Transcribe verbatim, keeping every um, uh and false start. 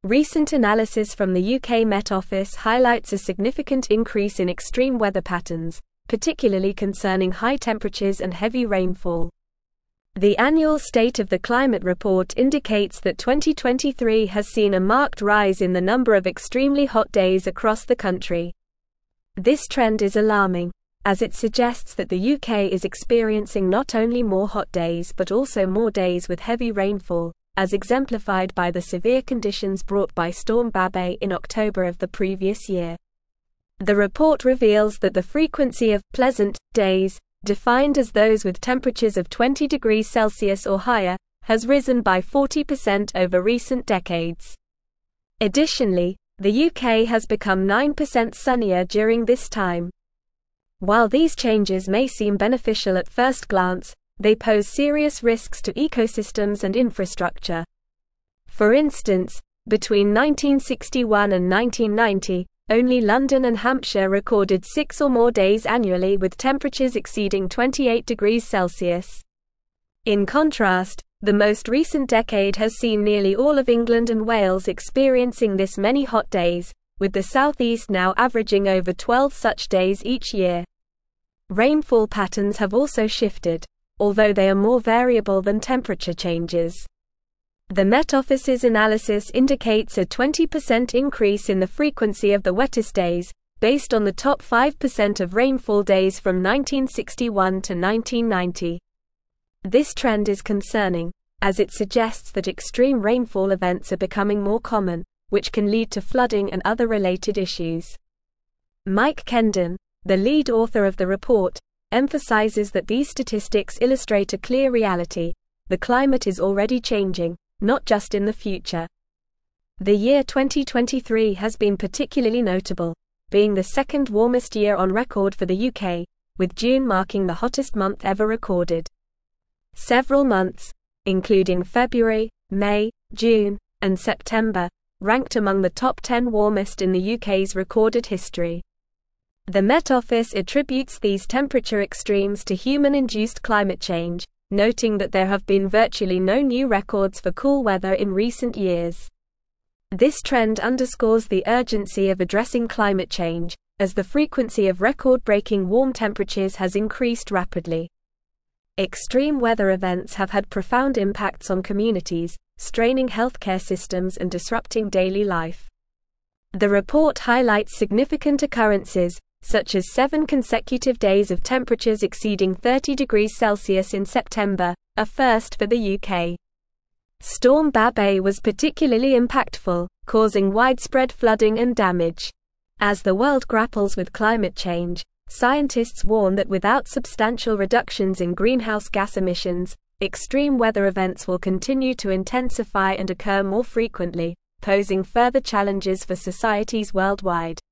Recent analysis from the U K Met Office highlights a significant increase in extreme weather patterns, particularly concerning high temperatures and heavy rainfall. The annual State of the Climate report indicates that twenty twenty-three has seen a marked rise in the number of extremely hot days across the country. This trend is alarming, as it suggests that the U K is experiencing not only more hot days but also more days with heavy rainfall, as exemplified by the severe conditions brought by Storm Babet in October of the previous year. The report reveals that the frequency of pleasant days, defined as those with temperatures of twenty degrees Celsius or higher, has risen by forty percent over recent decades. Additionally, the U K has become nine percent sunnier during this time. While these changes may seem beneficial at first glance, they pose serious risks to ecosystems and infrastructure. For instance, between nineteen sixty-one and nineteen ninety, only London and Hampshire recorded six or more days annually with temperatures exceeding twenty-eight degrees Celsius. In contrast, the most recent decade has seen nearly all of England and Wales experiencing this many hot days, with the southeast now averaging over twelve such days each year. Rainfall patterns have also shifted, although they are more variable than temperature changes. The Met Office's analysis indicates a twenty percent increase in the frequency of the wettest days, based on the top five percent of rainfall days from nineteen sixty-one to nineteen ninety. This trend is concerning, as it suggests that extreme rainfall events are becoming more common, which can lead to flooding and other related issues. Mike Kendon, the lead author of the report, emphasizes that these statistics illustrate a clear reality: the climate is already changing, not just in the future. The year twenty twenty-three has been particularly notable, being the second warmest year on record for the U K, with June marking the hottest month ever recorded. Several months, including February, May, June, and September, ranked among the top ten warmest in the U K's recorded history. The Met Office attributes these temperature extremes to human-induced climate change, noting that there have been virtually no new records for cool weather in recent years. This trend underscores the urgency of addressing climate change, as the frequency of record-breaking warm temperatures has increased rapidly. Extreme weather events have had profound impacts on communities, straining healthcare systems and disrupting daily life. The report highlights significant occurrences, such as seven consecutive days of temperatures exceeding thirty degrees Celsius in September, a first for the U K. Storm Babet was particularly impactful, causing widespread flooding and damage. As the world grapples with climate change, scientists warn that without substantial reductions in greenhouse gas emissions, extreme weather events will continue to intensify and occur more frequently, posing further challenges for societies worldwide.